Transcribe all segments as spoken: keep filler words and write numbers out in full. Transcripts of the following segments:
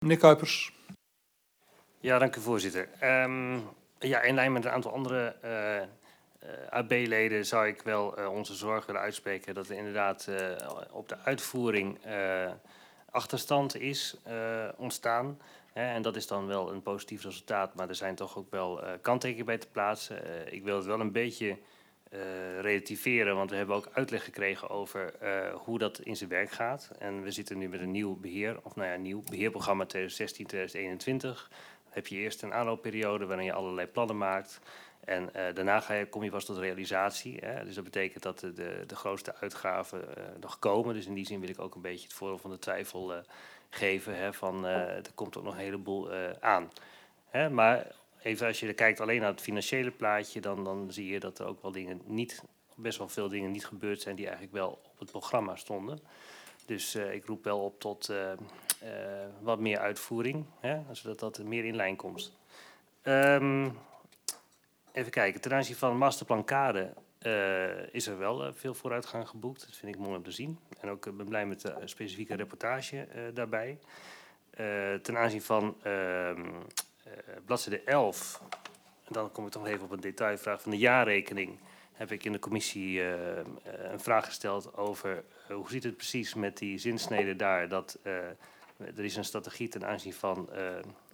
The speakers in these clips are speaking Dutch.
Meneer Kuipers. Ja, dank u voorzitter. Um, ja, in lijn met een aantal andere uh, uh, A B-leden zou ik wel uh, onze zorg willen uitspreken dat er inderdaad uh, op de uitvoering uh, achterstand is uh, ontstaan. Hè, en dat is dan wel een positief resultaat, maar er zijn toch ook wel uh, kanttekeningen bij te plaatsen. Uh, ik wil het wel een beetje uh, relativeren, want we hebben ook uitleg gekregen over uh, hoe dat in zijn werk gaat. En we zitten nu met een nieuw beheer, of nou ja, nieuw beheerprogramma twintig zestien tot twintig eenentwintig. Dan heb je eerst een aanloopperiode waarin je allerlei plannen maakt. En uh, daarna ga je, kom je pas tot realisatie. Hè? Dus dat betekent dat de, de, de grootste uitgaven uh, nog komen. Dus in die zin wil ik ook een beetje het voordeel van de twijfel uh, geven. Hè? Van, uh, er komt ook nog een heleboel uh, aan. Hè? Maar even als je kijkt alleen naar het financiële plaatje, dan, dan zie je dat er ook wel dingen niet, best wel veel dingen niet gebeurd zijn die eigenlijk wel op het programma stonden. Dus uh, ik roep wel op tot uh, uh, wat meer uitvoering, hè, zodat dat meer in lijn komt. Um, even kijken, ten aanzien van Masterplan Kade uh, is er wel uh, veel vooruitgang geboekt. Dat vind ik mooi om te zien. En ook uh, ben blij met de specifieke reportage uh, daarbij. Uh, ten aanzien van uh, uh, bladzijde elf, en dan kom ik toch even op een detailvraag van de jaarrekening. Heb ik in de commissie uh, een vraag gesteld over uh, hoe zit het precies met die zinsnede daar. Dat uh, er is een strategie ten aanzien van uh,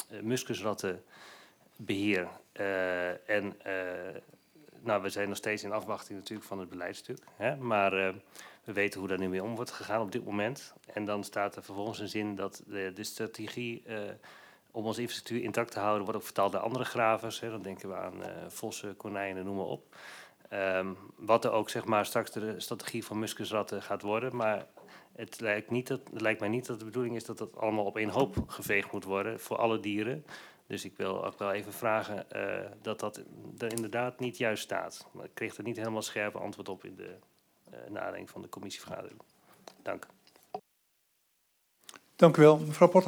muskusrattenbeheer. Uh, en uh, nou, we zijn nog steeds in afwachting natuurlijk van het beleidstuk. Hè? Maar uh, we weten hoe daar nu mee om wordt gegaan op dit moment. En dan staat er vervolgens een zin dat de, de strategie uh, om onze infrastructuur intact te houden wordt ook vertaald naar andere gravers. Hè? Dan denken we aan uh, vossen, konijnen, noem maar op. Um, wat er ook zeg maar straks de strategie van muskusratten gaat worden. Maar het lijkt, niet dat, het lijkt mij niet dat de bedoeling is dat dat allemaal op één hoop geveegd moet worden voor alle dieren. Dus ik wil ook wel even vragen uh, dat dat er inderdaad niet juist staat. Maar ik kreeg er niet helemaal scherpe antwoord op in de uh, nadenking van de commissievergadering. Dank. Dank u wel. Mevrouw Pot.